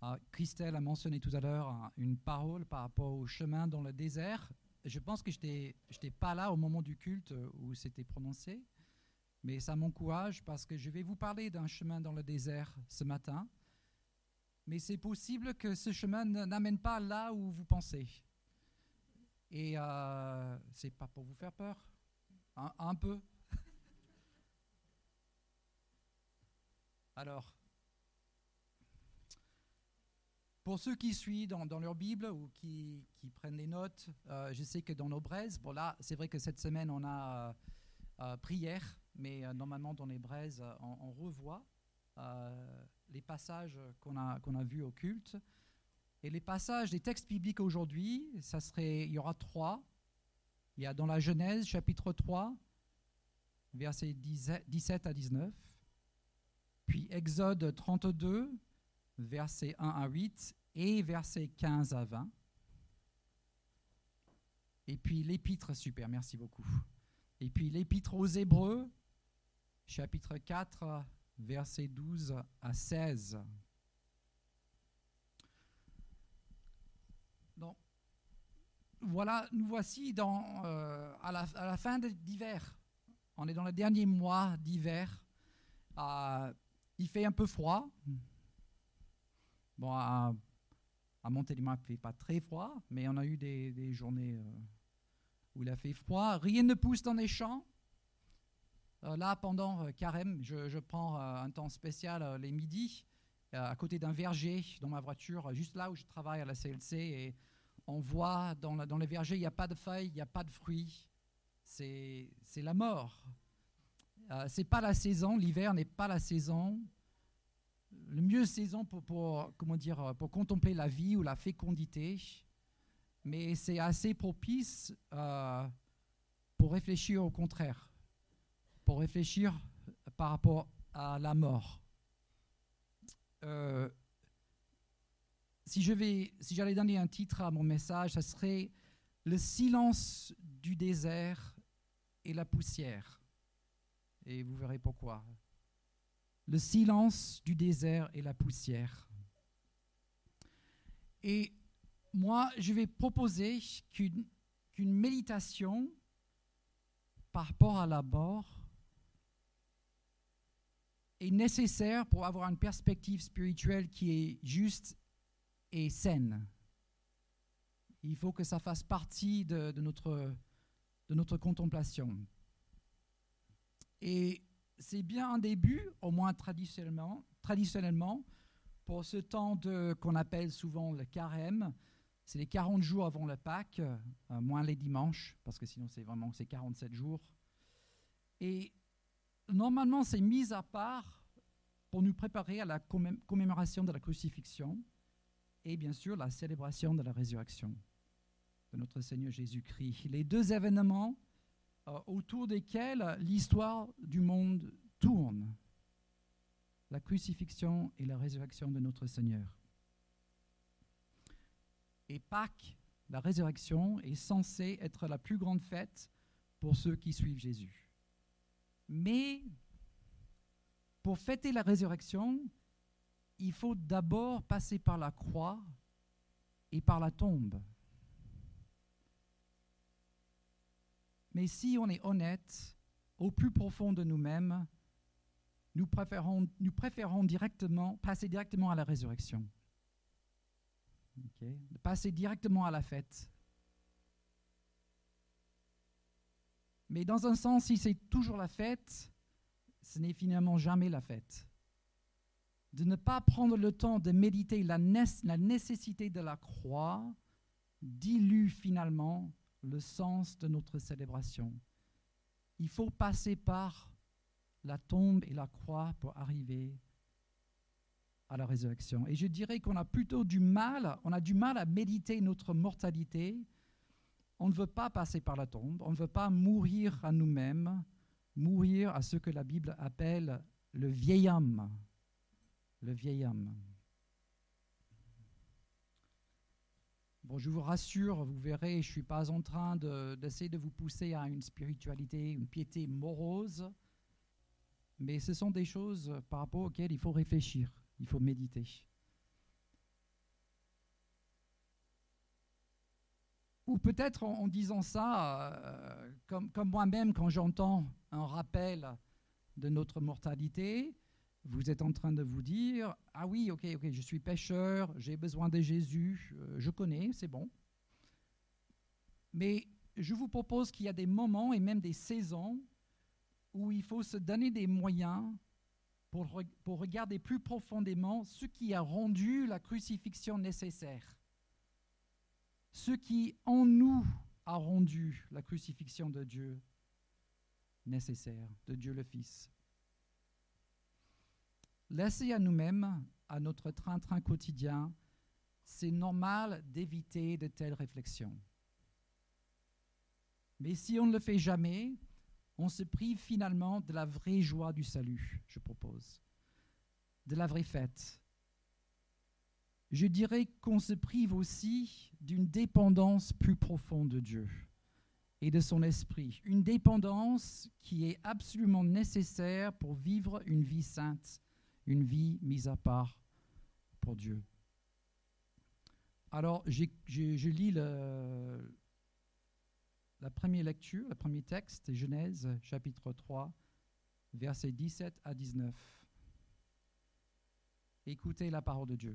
Christelle a mentionné tout à l'heure une parole par rapport au chemin dans le désert. Je pense que je n'étais pas là au moment du culte où c'était prononcé, mais ça m'encourage parce que je vais vous parler d'un chemin dans le désert ce matin. Mais c'est possible que ce chemin n'amène pas là où vous pensez. Et c'est pas pour vous faire peur, un peu. Alors, pour ceux qui suivent dans leur Bible ou qui prennent des notes, je sais que dans nos braises, bon là, c'est vrai que cette semaine, on a prière, mais normalement, dans les braises, on revoit les passages qu'on a vus au culte. Et les passages des textes bibliques aujourd'hui, il y aura 3. Il y a dans la Genèse, chapitre 3, versets 17 à 19. Puis Exode 32, versets 1 à 8 et versets 15 à 20. Et puis l'épître, super, merci beaucoup. Et puis l'épître aux Hébreux, chapitre 4, versets 12 à 16. Donc, voilà, nous voici à la fin d'hiver. On est dans le dernier mois d'hiver. Il fait un peu froid. Bon, à Montélimar, il ne fait pas très froid, mais on a eu des journées où il a fait froid. Rien ne pousse dans les champs. Là, pendant Carême, je prends un temps spécial les midis, à côté d'un verger dans ma voiture, juste là où je travaille à la CLC. Et on voit dans le verger, il n'y a pas de feuilles, il n'y a pas de fruits. C'est la mort. C'est pas la saison, l'hiver n'est pas la saison. Le mieux saison pour contempler la vie ou la fécondité, mais c'est assez propice pour réfléchir au contraire, pour réfléchir par rapport à la mort. Si j'allais donner un titre à mon message, ça serait « Le silence du désert et la poussière ». Et vous verrez pourquoi. Le silence du désert et la poussière. Et moi, je vais proposer qu'une méditation par rapport à la mort est nécessaire pour avoir une perspective spirituelle qui est juste et saine. Il faut que ça fasse partie de notre contemplation. Et c'est bien un début, au moins traditionnellement, pour ce temps qu'on appelle souvent le carême. C'est les 40 jours avant le Pâques, moins les dimanches, parce que sinon c'est 47 jours. Et normalement, c'est mis à part pour nous préparer à la commémoration de la crucifixion et bien sûr la célébration de la résurrection de notre Seigneur Jésus-Christ. Les deux événements autour desquels l'histoire du monde tourne, la crucifixion et la résurrection de notre Seigneur. Et Pâques, la résurrection, est censée être la plus grande fête pour ceux qui suivent Jésus. Mais pour fêter la résurrection, il faut d'abord passer par la croix et par la tombe. Mais si on est honnête, au plus profond de nous-mêmes, nous préférons passer directement à la résurrection. Okay? Passer directement à la fête. Mais dans un sens, si c'est toujours la fête, ce n'est finalement jamais la fête. De ne pas prendre le temps de méditer la nécessité de la croix dilue finalement le sens de notre célébration. Il faut passer par la tombe et la croix pour arriver à la résurrection. Et je dirais qu'on a plutôt du mal à méditer notre mortalité. On ne veut pas passer par la tombe, on ne veut pas mourir à nous-mêmes, mourir à ce que la Bible appelle le vieil homme. Le vieil homme. Bon, je vous rassure, vous verrez, je ne suis pas en train d'essayer de vous pousser à une spiritualité, une piété morose, mais ce sont des choses par rapport auxquelles il faut réfléchir, il faut méditer. Ou peut-être en disant ça, comme moi-même, quand j'entends un rappel de notre mortalité, vous êtes en train de vous dire, ah oui, ok, je suis pécheur, j'ai besoin de Jésus, je connais, c'est bon. Mais je vous propose qu'il y a des moments et même des saisons où il faut se donner des moyens pour regarder plus profondément ce qui a rendu la crucifixion nécessaire. Ce qui en nous a rendu la crucifixion de Dieu nécessaire, de Dieu le Fils. Laissez à nous-mêmes, à notre train-train quotidien, c'est normal d'éviter de telles réflexions. Mais si on ne le fait jamais, on se prive finalement de la vraie joie du salut, je propose, de la vraie fête. Je dirais qu'on se prive aussi d'une dépendance plus profonde de Dieu et de son esprit, une dépendance qui est absolument nécessaire pour vivre une vie sainte, une vie mise à part pour Dieu. Alors, je lis la première lecture, le premier texte, Genèse, chapitre 3, versets 17 à 19. Écoutez la parole de Dieu.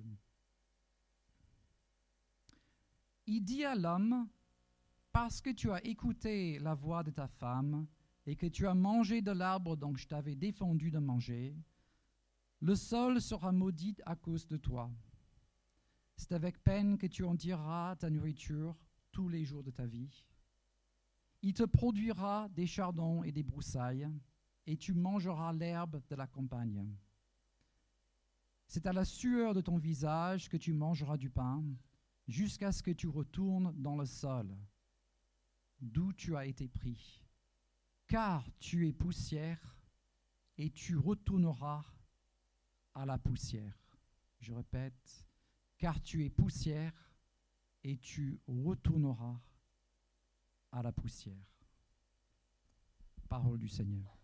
Il dit à l'homme, parce que tu as écouté la voix de ta femme et que tu as mangé de l'arbre dont je t'avais défendu de manger, le sol sera maudit à cause de toi. C'est avec peine que tu en tireras ta nourriture tous les jours de ta vie. Il te produira des chardons et des broussailles, et tu mangeras l'herbe de la campagne. C'est à la sueur de ton visage que tu mangeras du pain, jusqu'à ce que tu retournes dans le sol, d'où tu as été pris. Car tu es poussière, et tu retourneras à la poussière. Je répète, car tu es poussière, et tu retourneras à la poussière. Parole du Seigneur.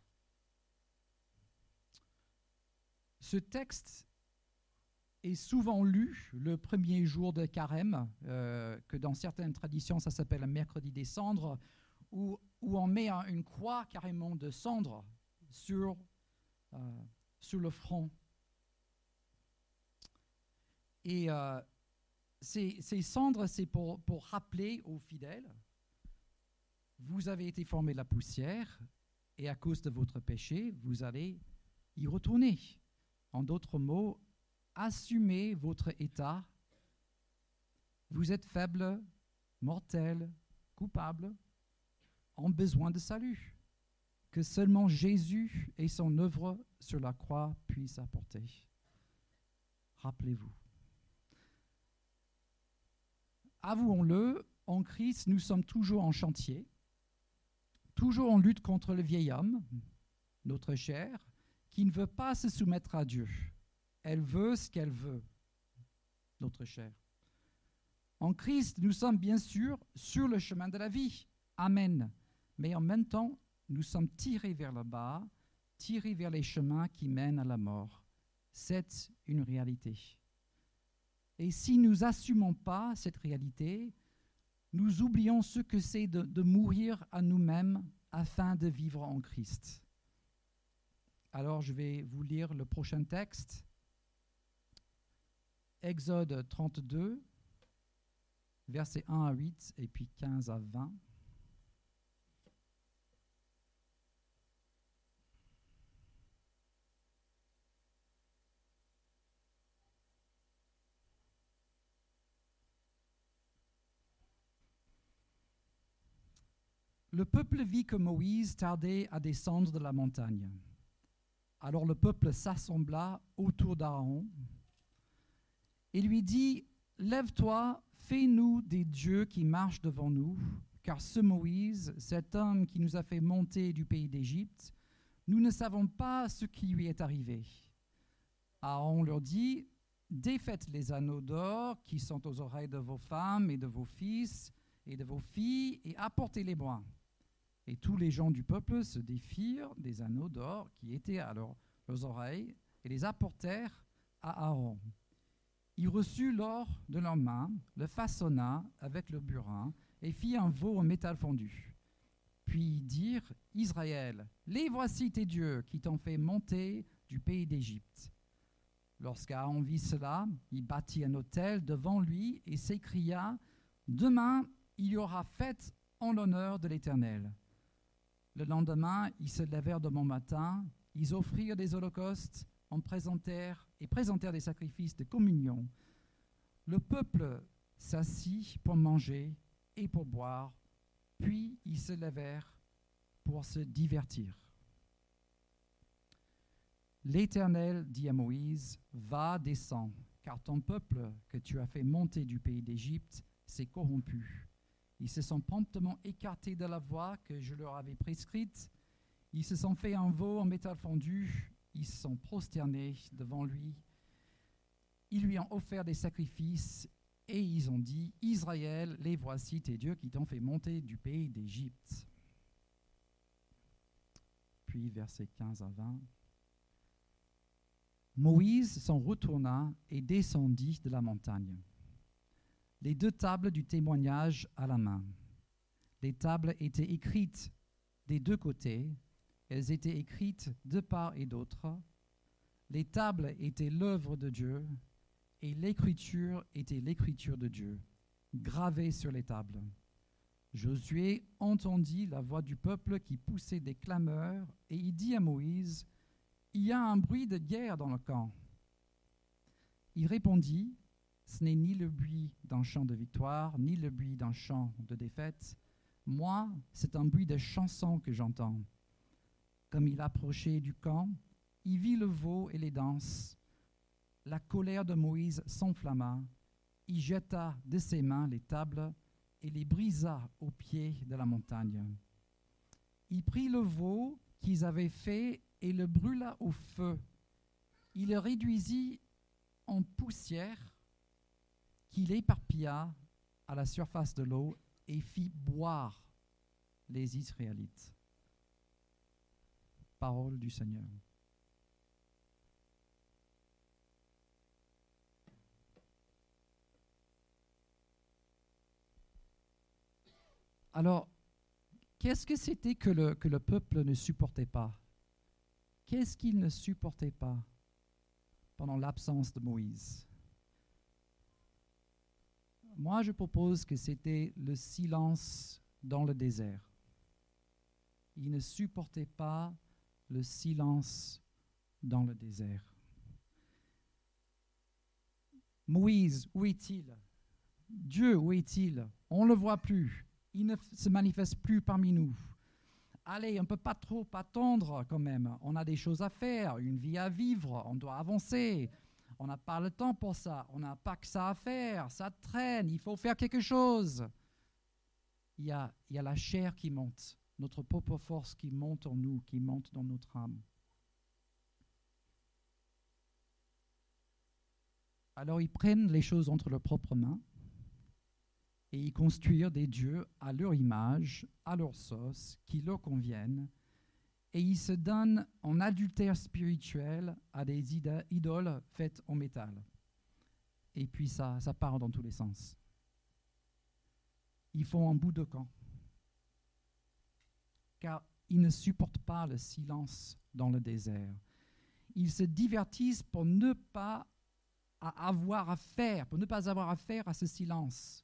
Ce texte est souvent lu le premier jour de Carême, que dans certaines traditions ça s'appelle le mercredi des cendres, où on met une croix carrément de cendres sur le front. Et ces cendres, c'est pour rappeler aux fidèles, vous avez été formés de la poussière, et à cause de votre péché, vous allez y retourner. En d'autres mots, assumez votre état. Vous êtes faible, mortel, coupable, en besoin de salut, que seulement Jésus et son œuvre sur la croix puissent apporter. Rappelez-vous. Avouons-le, en Christ, nous sommes toujours en chantier, toujours en lutte contre le vieil homme, notre chair, qui ne veut pas se soumettre à Dieu. Elle veut ce qu'elle veut, notre chair. En Christ, nous sommes bien sûr sur le chemin de la vie. Amen. Mais en même temps, nous sommes tirés vers le bas, tirés vers les chemins qui mènent à la mort. C'est une réalité. Et si nous n'assumons pas cette réalité, nous oublions ce que c'est de mourir à nous-mêmes afin de vivre en Christ. Alors je vais vous lire le prochain texte. Exode 32, versets 1 à 8 et puis 15 à 20. Le peuple vit que Moïse tardait à descendre de la montagne. Alors le peuple s'assembla autour d'Aaron et lui dit, « Lève-toi, fais-nous des dieux qui marchent devant nous, car ce Moïse, cet homme qui nous a fait monter du pays d'Égypte, nous ne savons pas ce qui lui est arrivé. » Aaron leur dit, « Défaites les anneaux d'or qui sont aux oreilles de vos femmes et de vos fils et de vos filles et apportez-les-moi. » Et tous les gens du peuple se défirent des anneaux d'or qui étaient à leurs oreilles et les apportèrent à Aaron. Il reçut l'or de leurs mains, le façonna avec le burin et fit un veau en métal fondu. Puis ils dirent, Israël, les voici tes dieux qui t'ont fait monter du pays d'Égypte. Lorsqu'Aaron vit cela, il bâtit un autel devant lui et s'écria, demain il y aura fête en l'honneur de l'Éternel. Le lendemain, ils se levèrent de bon matin, ils offrirent des holocaustes, présentèrent des sacrifices de communion. Le peuple s'assit pour manger et pour boire, puis ils se levèrent pour se divertir. L'Éternel dit à Moïse, va, descends, car ton peuple que tu as fait monter du pays d'Égypte s'est corrompu. Ils se sont promptement écartés de la voie que je leur avais prescrite. Ils se sont fait un veau en métal fondu. Ils se sont prosternés devant lui. Ils lui ont offert des sacrifices et ils ont dit, Israël, les voici tes dieux qui t'ont fait monter du pays d'Égypte. Puis versets 15 à 20. Moïse s'en retourna et descendit de la montagne. Les 2 tables du témoignage à la main. Les tables étaient écrites des 2 côtés. Elles étaient écrites de part et d'autre. Les tables étaient l'œuvre de Dieu et l'écriture était l'écriture de Dieu, gravée sur les tables. Josué entendit la voix du peuple qui poussait des clameurs et il dit à Moïse, il y a un bruit de guerre dans le camp. Il répondit, ce n'est ni le bruit d'un chant de victoire, ni le bruit d'un chant de défaite. Moi, c'est un bruit de chanson que j'entends. Comme il approchait du camp, il vit le veau et les danses. La colère de Moïse s'enflamma. Il jeta de ses mains les tables et les brisa au pied de la montagne. Il prit le veau qu'ils avaient fait et le brûla au feu. Il le réduisit en poussière qu'il éparpilla à la surface de l'eau et fit boire les Israélites. Parole du Seigneur. Alors, qu'est-ce que c'était que le peuple ne supportait pas? Qu'est-ce qu'il ne supportait pas pendant l'absence de Moïse? Moi, je propose que c'était le silence dans le désert. Il ne supportait pas le silence dans le désert. Moïse, où est-il? Dieu, où est-il? On ne le voit plus. Il ne se manifeste plus parmi nous. Allez, on ne peut pas trop attendre quand même. On a des choses à faire, une vie à vivre, on doit avancer. On n'a pas le temps pour ça. On n'a pas que ça à faire. Ça traîne, il faut faire quelque chose. Il y a la chair qui monte, notre propre force qui monte en nous, qui monte dans notre âme. Alors ils prennent les choses entre leurs propres mains et ils construisent des dieux à leur image, à leur sauce, qui leur conviennent. Et ils se donnent en adultère spirituel à des idoles faites en métal. Et puis ça part dans tous les sens. Ils font un bout de camp. Car ils ne supportent pas le silence dans le désert. Ils se divertissent pour ne pas avoir affaire à ce silence.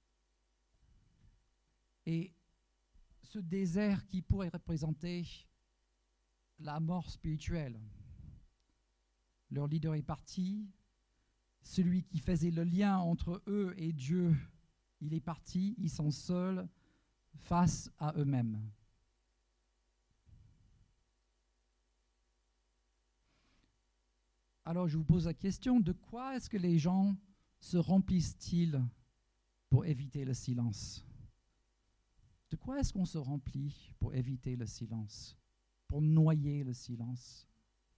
Et ce désert qui pourrait représenter la mort spirituelle. Leur leader est parti. Celui qui faisait le lien entre eux et Dieu, il est parti. Ils sont seuls face à eux-mêmes. Alors je vous pose la question, de quoi est-ce que les gens se remplissent-ils pour éviter le silence? De quoi est-ce qu'on se remplit pour éviter le silence, pour noyer le silence?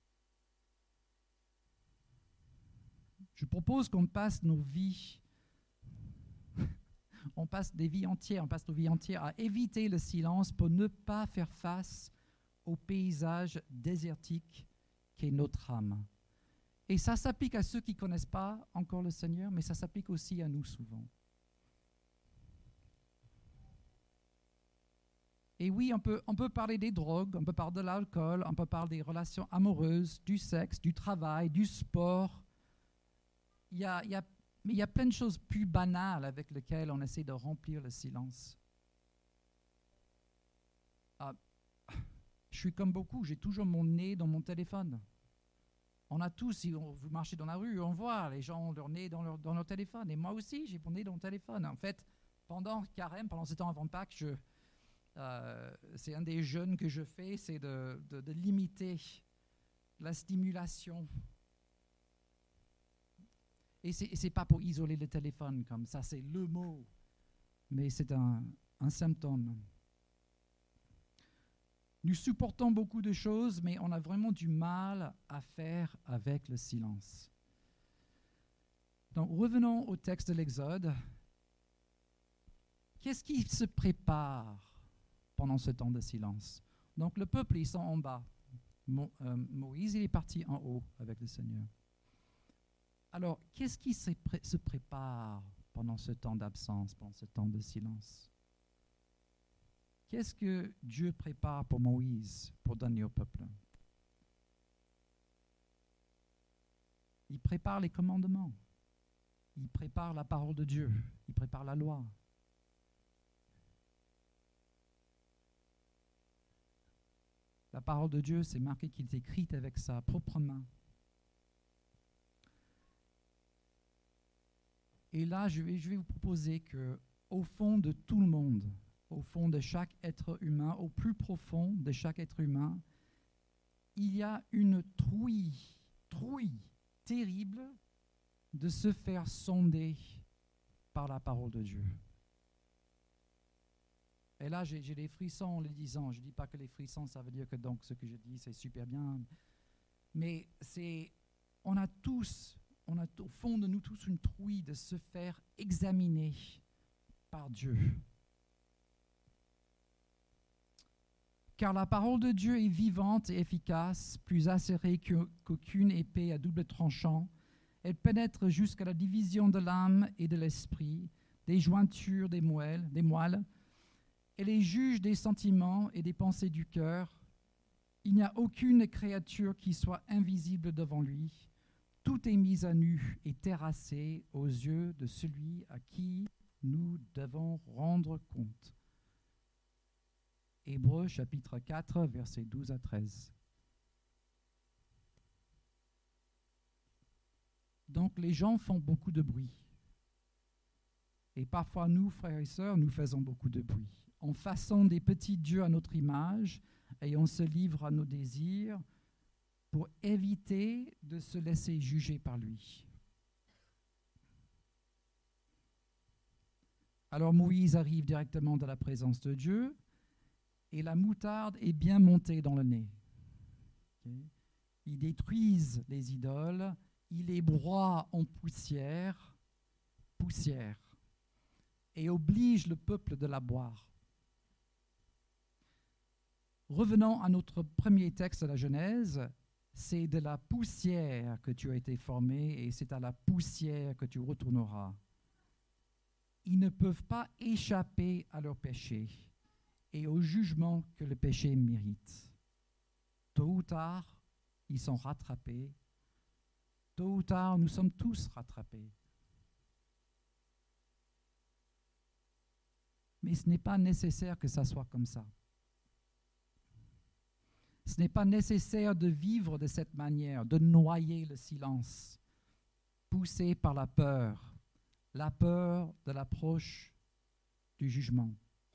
Je propose qu'on passe nos vies, on passe nos vies entières à éviter le silence pour ne pas faire face au paysage désertique qu'est notre âme. Et ça s'applique à ceux qui ne connaissent pas encore le Seigneur, mais ça s'applique aussi à nous souvent. Et oui, on peut parler des drogues, on peut parler de l'alcool, on peut parler des relations amoureuses, du sexe, du travail, du sport. Mais il y a plein de choses plus banales avec lesquelles on essaie de remplir le silence. Ah, je suis comme beaucoup, j'ai toujours mon nez dans mon téléphone. On a tous, si vous marchez dans la rue, on voit les gens ont leur nez dans leur téléphone. Et moi aussi, j'ai mon nez dans mon téléphone. En fait, pendant Carême, pendant ce temps avant Pâques, c'est un des jeûnes que je fais, c'est de limiter la stimulation. Et c'est pas pour isoler le téléphone comme ça, c'est le mot, mais c'est un symptôme. Nous supportons beaucoup de choses, mais on a vraiment du mal à faire avec le silence. Donc revenons au texte de l'Exode. Qu'est-ce qui se prépare pendant ce temps de silence? Donc le peuple, ils sont en bas. Moïse, il est parti en haut avec le Seigneur. Alors, qu'est-ce qui se prépare pendant ce temps d'absence, pendant ce temps de silence? Qu'est-ce que Dieu prépare pour Moïse, pour donner au peuple? Il prépare les commandements. Il prépare la parole de Dieu. Il prépare la loi. La parole de Dieu, c'est marqué qu'il est écrite avec sa propre main. Et là, je vais vous proposer qu'au fond de tout le monde, au fond de chaque être humain, au plus profond de chaque être humain, il y a une trouille terrible de se faire sonder par la parole de Dieu. Et là, j'ai des frissons en le disant. Je ne dis pas que les frissons, ça veut dire que donc ce que je dis, c'est super bien. Mais on a au fond de nous tous une trouille de se faire examiner par Dieu. Car la parole de Dieu est vivante et efficace, plus acérée qu'aucune épée à double tranchant. Elle pénètre jusqu'à la division de l'âme et de l'esprit, des jointures des moelles. Elle est juge des sentiments et des pensées du cœur. Il n'y a aucune créature qui soit invisible devant lui. Tout est mis à nu et terrassé aux yeux de celui à qui nous devons rendre compte. Hébreux chapitre 4, versets 12 à 13. Donc les gens font beaucoup de bruit. Et parfois nous, frères et sœurs, nous faisons beaucoup de bruit. On façonne des petits dieux à notre image et on se livre à nos désirs pour éviter de se laisser juger par lui. Alors Moïse arrive directement dans la présence de Dieu et la moutarde est bien montée dans le nez. Okay. Ils détruisent les idoles, ils les broient en poussière, et obligent le peuple de la boire. Revenons à notre premier texte de la Genèse. C'est de la poussière que tu as été formé et c'est à la poussière que tu retourneras. Ils ne peuvent pas échapper à leur péché et au jugement que le péché mérite. Tôt ou tard, ils sont rattrapés. Tôt ou tard, nous sommes tous rattrapés. Mais ce n'est pas nécessaire que ça soit comme ça. Ce n'est pas nécessaire de vivre de cette manière, de noyer le silence, poussé par la peur de l'approche du jugement.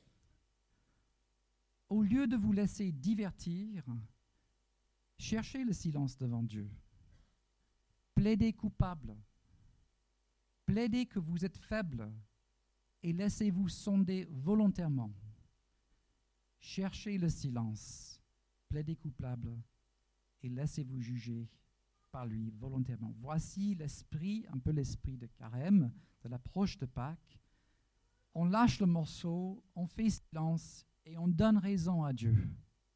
Au lieu de vous laisser divertir, cherchez le silence devant Dieu. Plaidez coupable. Plaidez que vous êtes faible et laissez-vous sonder volontairement. Cherchez le silence. Plaidez coupable et laissez-vous juger par lui volontairement. Voici l'esprit, un peu l'esprit de Carême, de l'approche de Pâques. On lâche le morceau, on fait silence et on donne raison à Dieu.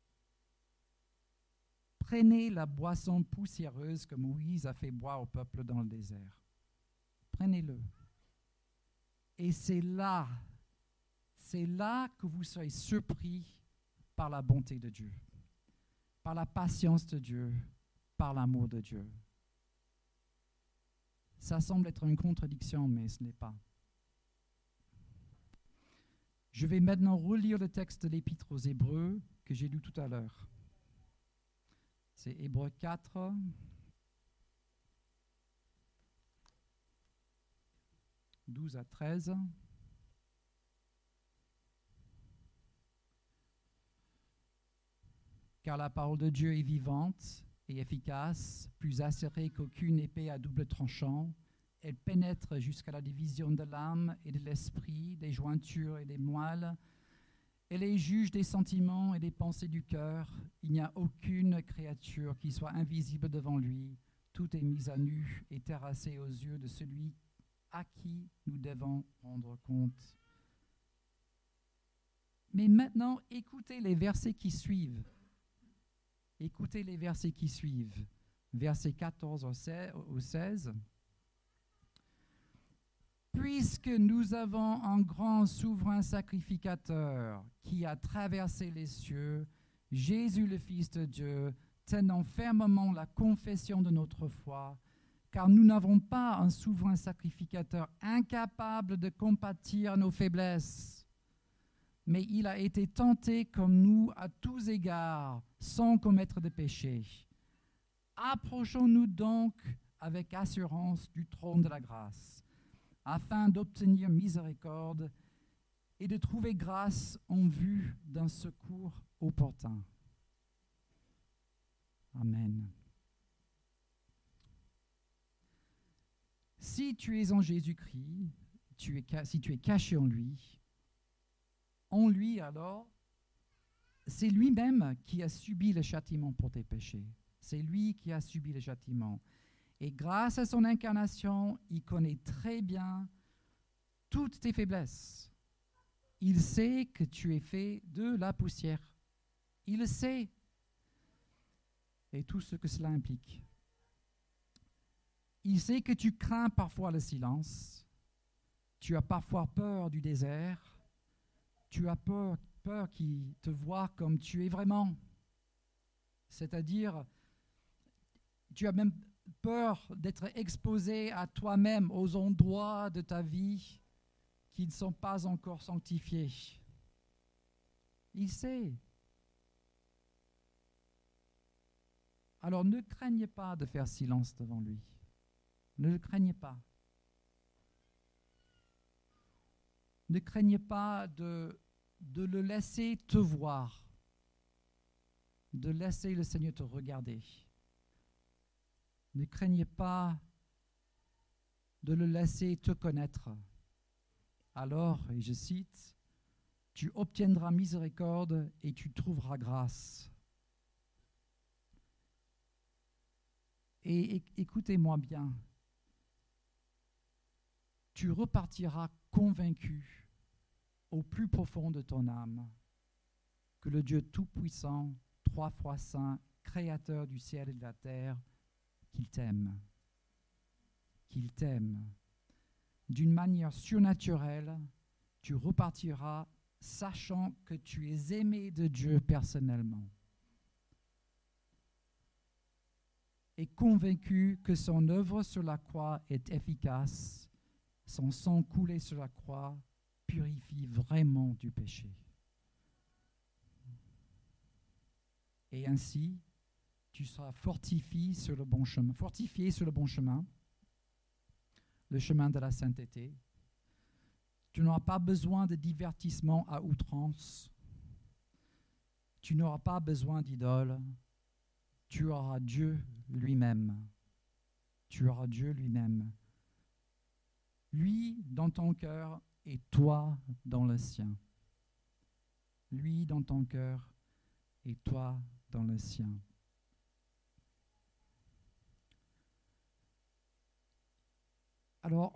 Prenez la boisson poussiéreuse que Moïse a fait boire au peuple dans le désert. Prenez-le. Et c'est là que vous serez surpris par la bonté de Dieu, par la patience de Dieu, par l'amour de Dieu. Ça semble être une contradiction, mais ce n'est pas. Je vais maintenant relire le texte de l'Épître aux Hébreux que j'ai lu tout à l'heure. C'est Hébreux 4, « 12 à 13. Car la parole de Dieu est vivante et efficace, plus acérée qu'aucune épée à double tranchant. Elle pénètre jusqu'à la division de l'âme et de l'esprit, des jointures et des moelles. Elle est juge des sentiments et des pensées du cœur. Il n'y a aucune créature qui soit invisible devant lui. Tout est mis à nu et terrassé aux yeux de celui à qui nous devons rendre compte. » Mais maintenant, écoutez les versets qui suivent. Écoutez les versets qui suivent. Versets 14 au 16. Puisque nous avons un grand souverain sacrificateur qui a traversé les cieux, Jésus le Fils de Dieu, tenant fermement la confession de notre foi, car nous n'avons pas un souverain sacrificateur incapable de compatir nos faiblesses, mais il a été tenté comme nous à tous égards, sans commettre de péché. Approchons-nous donc avec assurance du trône de la grâce, afin d'obtenir miséricorde et de trouver grâce en vue d'un secours opportun. Amen. Si tu es en Jésus-Christ, si tu es caché en lui alors, c'est lui-même qui a subi le châtiment pour tes péchés. C'est lui qui a subi le châtiment. Et grâce à son incarnation, il connaît très bien toutes tes faiblesses. Il sait que tu es fait de la poussière. Il le sait. Et tout ce que cela implique. Il sait que tu crains parfois le silence. Tu as parfois peur du désert. Tu as peur qu'il te voie comme tu es vraiment. C'est-à-dire, tu as même peur d'être exposé à toi-même, aux endroits de ta vie qui ne sont pas encore sanctifiés. Il sait. Alors ne craignez pas de faire silence devant lui. Ne le craignez pas. Ne craignez pas de le laisser te voir, de laisser le Seigneur te regarder. Ne craignez pas de le laisser te connaître. Alors, et je cite, « Tu obtiendras miséricorde et tu trouveras grâce. » Et écoutez-moi bien, tu repartiras convaincu au plus profond de ton âme que le Dieu Tout-Puissant, 3 fois saint, créateur du ciel et de la terre, qu'il t'aime. Qu'il t'aime. D'une manière surnaturelle, tu repartiras sachant que tu es aimé de Dieu personnellement et convaincu que son œuvre sur la croix est efficace, son sang coulé sur la croix purifie vraiment du péché. Et ainsi, tu seras fortifié sur le bon chemin, le chemin de la sainteté. Tu n'auras pas besoin de divertissement à outrance. Tu n'auras pas besoin d'idoles. Tu auras Dieu lui-même. Tu auras Dieu lui-même. Lui dans ton cœur et toi dans le sien. Lui dans ton cœur et toi dans le sien. Alors,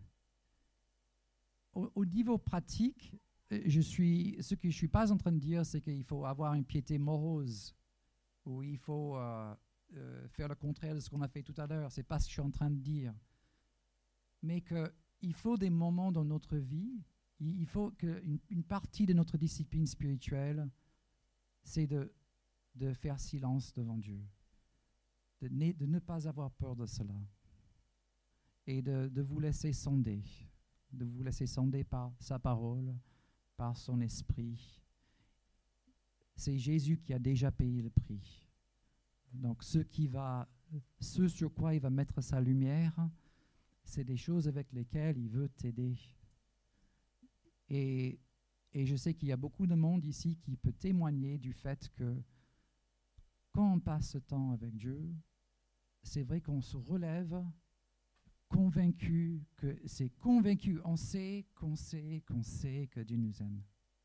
au niveau pratique, ce que je ne suis pas en train de dire, c'est qu'il faut avoir une piété morose, ou il faut faire le contraire de ce qu'on a fait tout à l'heure. Ce n'est pas ce que je suis en train de dire. Mais qu'il faut des moments dans notre vie, il faut qu'une partie de notre discipline spirituelle, c'est de faire silence devant Dieu, de ne pas avoir peur de cela et de vous laisser sonder, par sa parole, par son esprit. C'est Jésus qui a déjà payé le prix. Donc ce sur quoi il va mettre sa lumière, c'est des choses avec lesquelles il veut t'aider. Et je sais qu'il y a beaucoup de monde ici qui peut témoigner du fait que quand on passe ce temps avec Dieu, c'est vrai qu'on se relève convaincu, on sait que Dieu nous aime.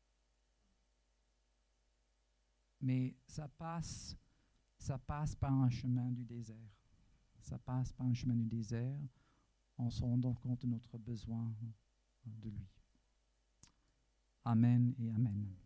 Mais ça passe par un chemin du désert. Ça passe par un chemin du désert en se rendant compte de notre besoin de lui. Amen et amen.